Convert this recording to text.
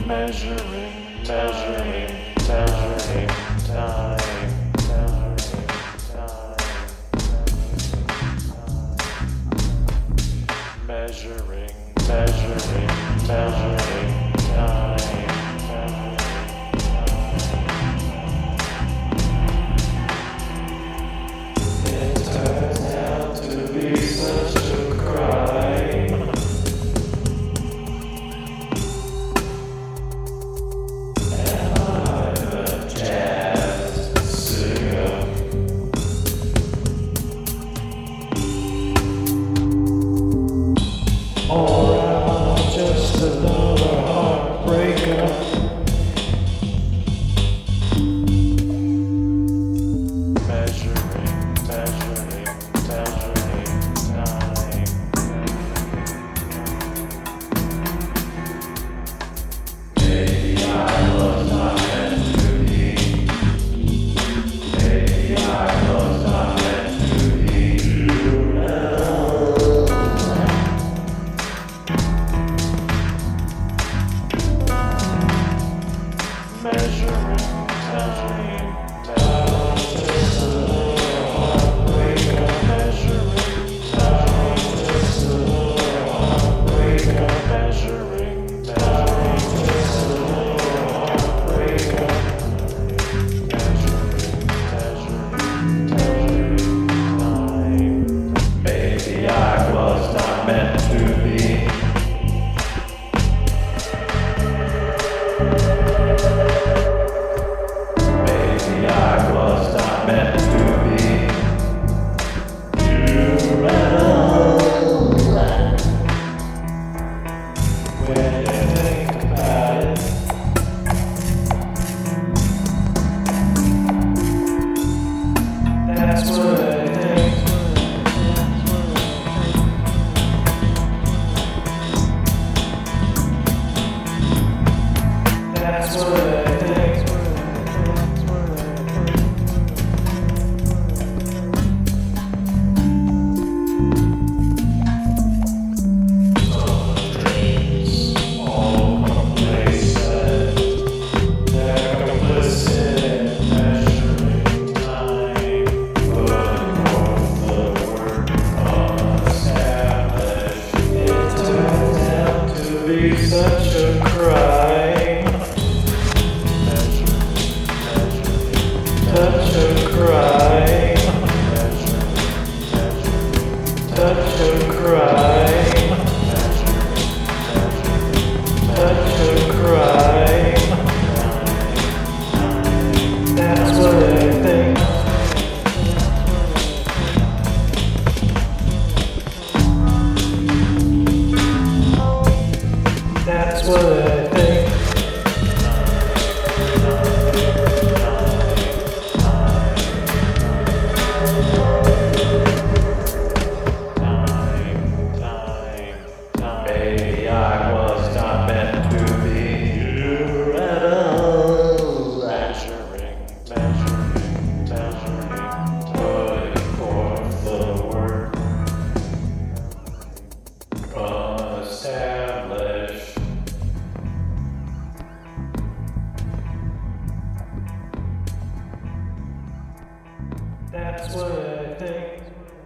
Measuring time. Measuring time. It turns out to be such a crime. And I'm a jazz singer. Or I'm just another heartbreaker. Measuring time. Maybe I was not meant to be. Maybe I was not meant to be. Measuring time. Just a little heartbreaker. Measuring time. Just a little heartbreaker. Measuring time. Just a little heartbreaker. Measuring time. Maybe I was not meant to be. Maybe I was not meant to be. When you think about it, that's what I think. That's what I think. Such a crime. Such a crime. Such a crime. Such a crime. That's what I think. That's what I think. Maybe I was not meant to be here at all. Measuring, putting forth the work. Established. That's what I think.